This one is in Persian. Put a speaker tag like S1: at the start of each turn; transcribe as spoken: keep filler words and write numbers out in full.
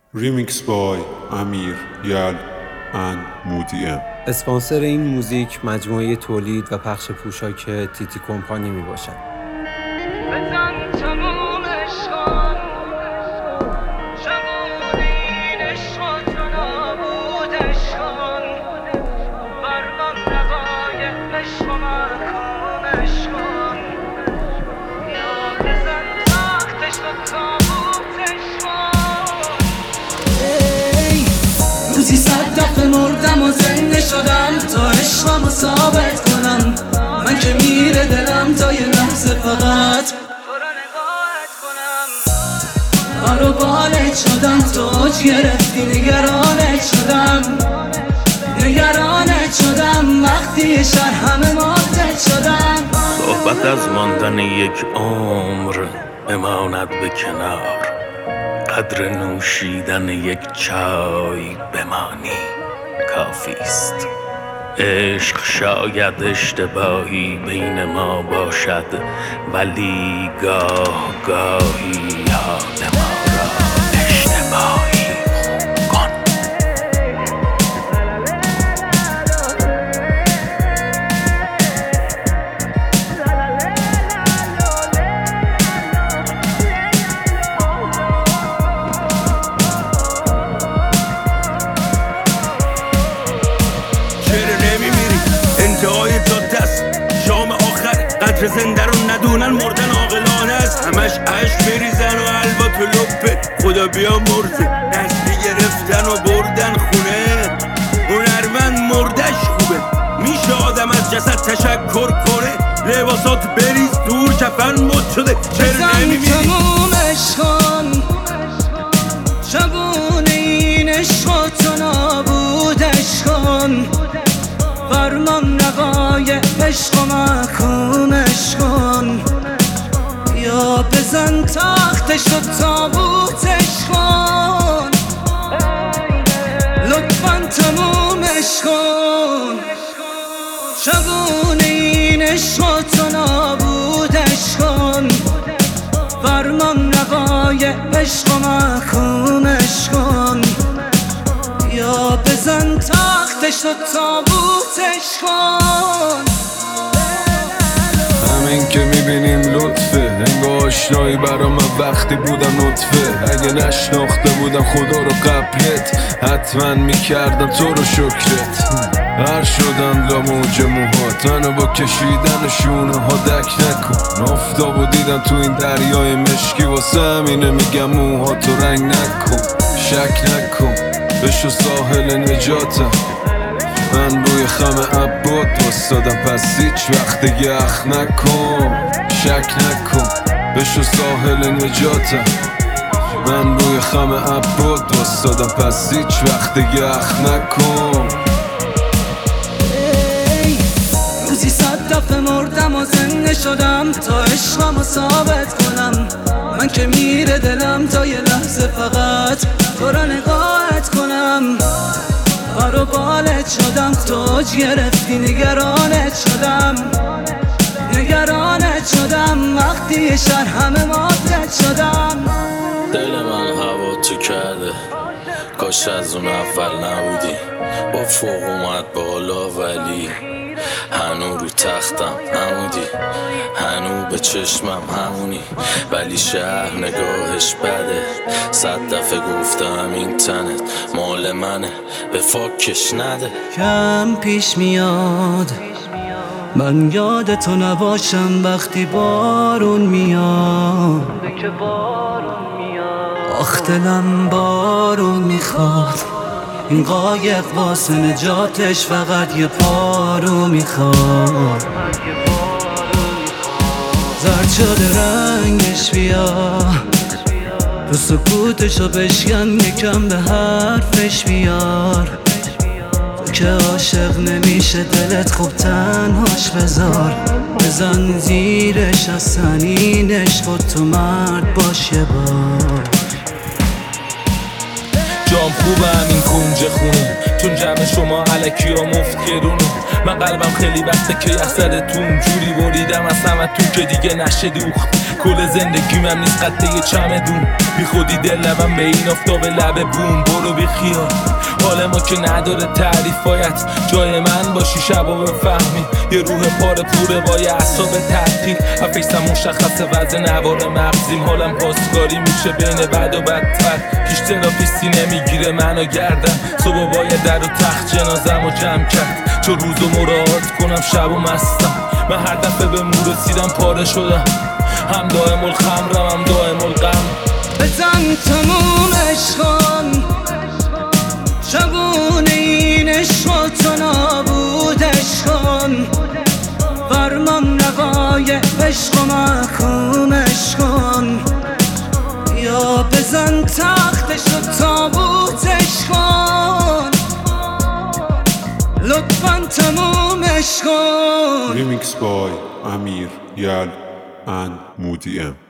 S1: Remix by امیر یل and مودی ام.
S2: اسپانسر این موزیک مجموعه تولید و پخش پوشاک تیتی کمپانی می باشد.
S3: روزی صد دفعه مردم و زنده شدم تا عشقمو ثابت کنم. من که میره دلم تا یه لحظه فقط تو را نگاهت کنم. بر و بالت شدم تو اوج گرفتی، نگرانت شدم نگرانت شدم وقتی شهر همه ماتت شدم.
S4: صحبت از ماندن یک عمر بماند به کنار، قدر نوشیدن یک چای بمانی کافیست. عشق شاید اشتباهی بین ما باشد، ولی گاه گاهی حال ما را اشتباهی کن.
S5: انتهای جاده است، شام آخر قدر زنده رو ندونن، مردن عاقلانه است. همش عشق میریزن و البا تو لپت، خدا بیا مرزه نسلی گرفتن و بردن خونه. هنرمند مردش خوبه، میشه آدم از جسد تشکر کنه. لباسات بریز دور کفن مد شده، چرا نمیمیری؟
S3: تمومش کن شبونه این عشق تو نابودش کن. فرمان نقای عشق و محکومش کن، یا بزن تختش و تابوتش کن. لطفاً تمومش کن شبونه این عشق و تو نابودش کن. فرمان نقای عشق و محکومش کن، یا بزن تختش و تابوتش کن.
S6: همین که میبینیم لطفه، انگار آشنایی برا من وقتی بودم نطفه. اگه نشناخته بودم خدا رو قبلت، حتما میکردم تو رو شکرت. هر شدن لا موج موهات، منو با کشیدن شونه ها دک نکن. آفتابو دیدم تو این دریای مشکی، واسه همینه میگم موها تو رنگ نکن. شک نکن بشو ساحل نجاتم، من روی خم عباد وستادم، پس هیچ وقت دیگه اخ نکن. شک نکن بشو ساحل نجاتم، من روی خم عباد وستادم، پس هیچ وقت دیگه اخ نکن.
S3: روزی صد دفعه مردم و زنده شدم تا عشقمو ثابت کنم. من که میره دلم تا یه لحظه فقط تو را نگاهت کنم. بر و بالت شدم تو اوج گرفتی، نگرانت شدم نگرانت شدم وقتی شهر همه ماتت شدم.
S4: دل من هوا تو کرده، کاش از اون اول نبودی. با فوق اومد بالا ولی هنو رو تختم همودی، هنو به چشمم همونی. ولی شهر نگاهش بده، صد دفعه گفتم این تنت مال منه، به فاکش نده.
S3: کم پیش میاد من یاد تو نباشم وقتی بارون میاد. آخ دلم بارون میخواد، این قایق واسه نجاتش فقط یه پارو میخواد. زرد شده رنگش بیا، تو سکوتشو بشکن یکم به حرفش بیار. تو که عاشق نمیشه دلت خوب تنهاش بذار. بزن زیرش از سنینش، خود تو مرد باش یه بار.
S6: جام خوبه همین کنج خونه، چون جمع شما علکی ها مفت گرونه. من قلبم خیلی وقته که یخزدتون جوری بریدم از همتون که دیگه نشه دوخت. کل زندگیم هم نیست قده یه چمدون، بی خودی دل لبم به این آفتاب لبه بوم. برو بی خیال، حال ما که نداره تعریف، باید جای من باشی شبا بفهمی. یه روح پاره پوره با یه اعصاب تعطیل، افیستم مشخصه وزن نوار مغزیم. حالم پاسکاری میشه بین بد و بدتر، هیچ تراپیستی نمیگیره منو گردن. صبح باید در و تخت جنازم و جمع کرد، چون روزو مراعات کنم شب و مستم. من هر دفعه به مو رسیدم پاره شدم، هم دائم الخمرم هم دائم الغم.
S3: بزن تموم عشقان، شبونه این عشق و تو نابودش کن. فرمان نوای عشق و محکومش کن، یا بزن تختش و تابوتش کن. لطفاً تمومش کن.
S1: Remix by Amir Yal and Moody M.